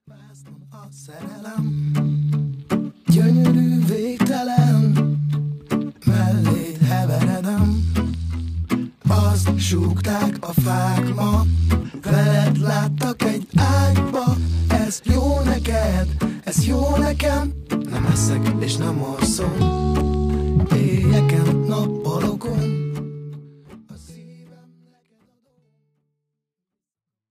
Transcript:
Vásznom a szerelem, gyönyörű, végtelen, melléd heveredem. Azt súgták a fák,